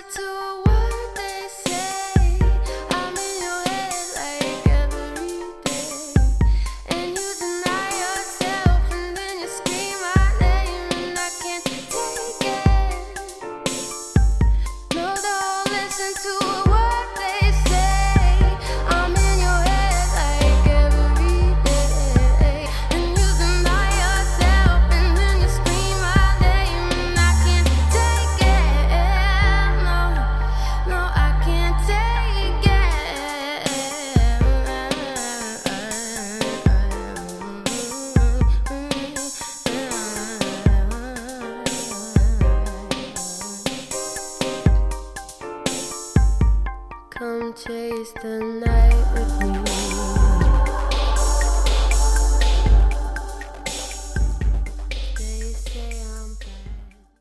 to a word they say. I'm in your head like every day. And you deny yourself and then you scream my name and I can't take it. No, don't listen to a word they say. I'm in your head like every day. And you deny yourself and then you scream my name and I can't take it. No, I can't take it. Come chase the night with me.